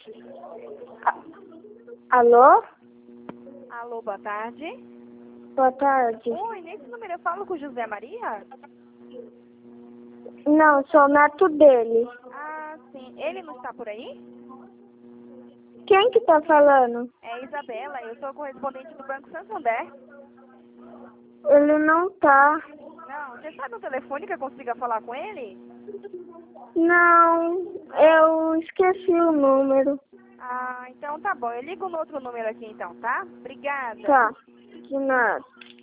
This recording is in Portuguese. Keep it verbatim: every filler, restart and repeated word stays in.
Alô? Alô, boa tarde. Boa tarde. Oi, nesse número eu falo com o José Maria? Não, sou o neto dele. Ah, sim. Ele não está por aí? Quem que tá falando? É a Isabela, eu sou correspondente do Banco Santander. Ele não tá. Não, você sabe um telefone que eu consiga falar com ele? Não, eu esqueci o número. Ah, então tá bom. Eu ligo no outro número aqui então, tá? Obrigada. Tá, de nada.